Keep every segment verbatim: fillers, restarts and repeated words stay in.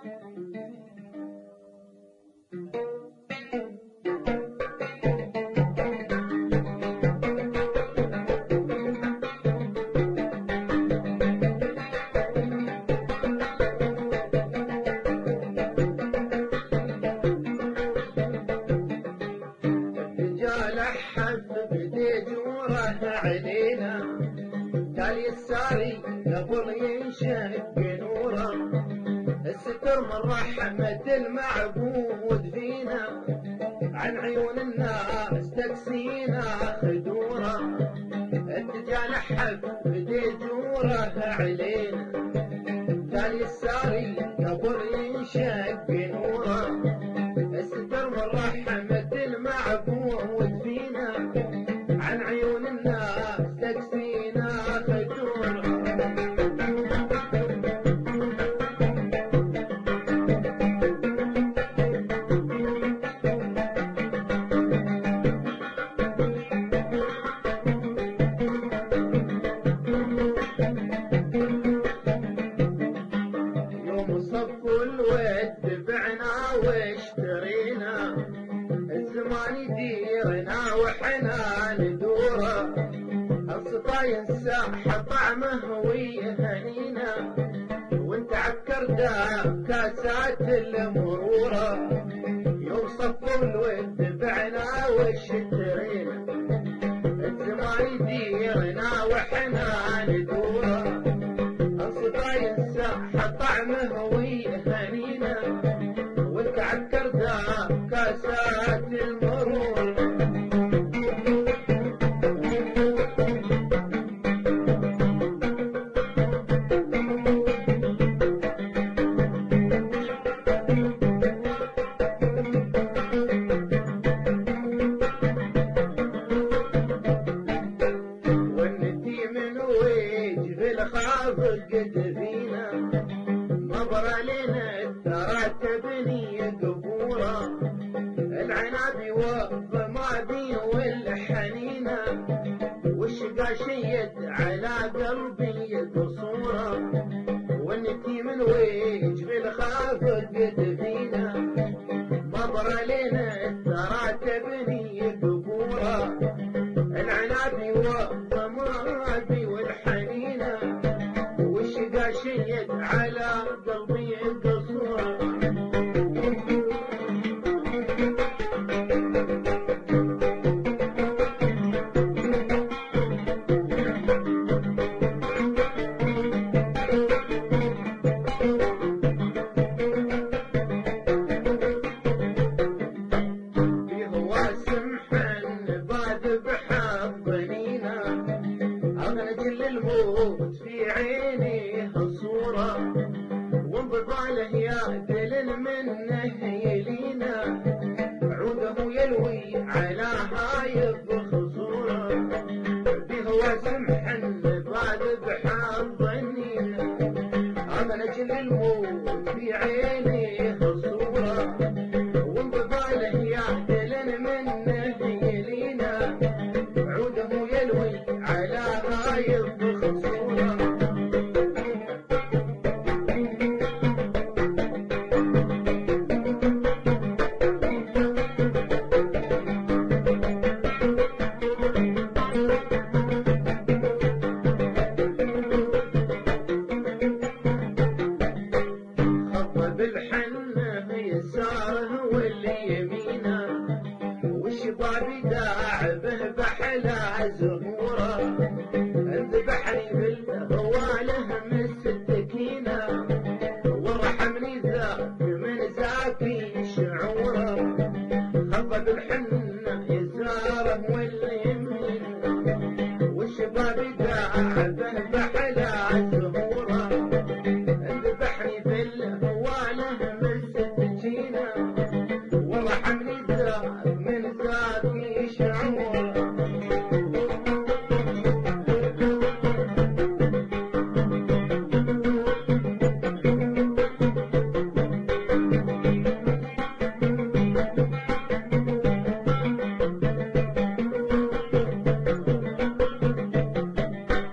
علينا قال يساري قبل ينشق نوره، الستر من رحمة المعبود فينا، عن عيون الناس تكسينا خدوره، التجال حب بديجوره علينا قال يساري قبل ينشق نوره، الستر من رحمة المعبود فينا، عن عيون الناس تكسينا خدوره. يوم صف الود بعنا واشترينا، الزمان يديرنا وحنا ندوره، الصفاين ساحة طعمه ويهنينا، وانت عكردا كاسات المرورة، يوم صفوا الود بعنا واشترينا، الزمان يديرنا وحنا ندوره، الصفاين ساحة طعمه ويهنينا، وانت عكردا كاسات المرور. والندي من وجه الخافق قد فينا، نظر لنا ترى تبني قبوره، العناب والضمادي والحنينه، والشقا شيد على قلبي قصوره، والنتي من وجه الخافق قد فينا، نظر لنا ترى تبني قبوره، العناب والضمادي والحنينه، والشقا شيد على قلبي قصوره. الموت في عيني صورة، وانبضاله يا دلل منه يلينا، عوده يلوي على هاي الخصورة، بهو سمحا بعد بحال ظنينا، أنا نجل الموت في عيني صورة، وانبضاله يا دلل منه يلينا، عوده يلوي على هاي الخصورة. خط بالحنة يساره واليمينه، والشباب داعبه بحلا زهوره، انذبحني بالهواله مس التكينه، ورحمني ذاك من زاكي شعوره، خط بالحنه يساره واليمينه، والشباب داعبه بحلا زهوره، انذبحني بالهواله مس التكينه، ورحمني ذاك من زاكي شعوره.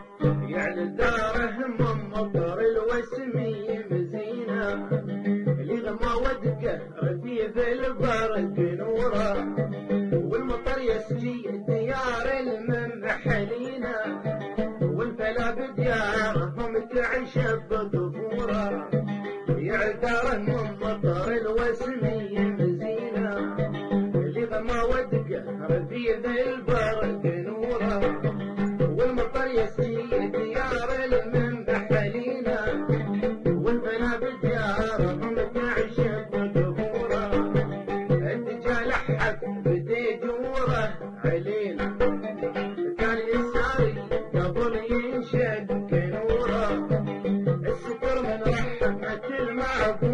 يعني داره من مطر الوسمي مزينه، رفيف البرد نوره والمطر يسجي ديار المنحلينا والفلا بديارهم تعشب ظفوره يعذر من مطر الوسمي مزينه اللي غما ودقه رفيف البرد نوره والمطر يسجي ديار المنحلينا والفلا بديارهم تعشب ظفوره الدجال حب بدي جوره علينا كان يساري قبل ينشد نوره السكر من رحمة المعبود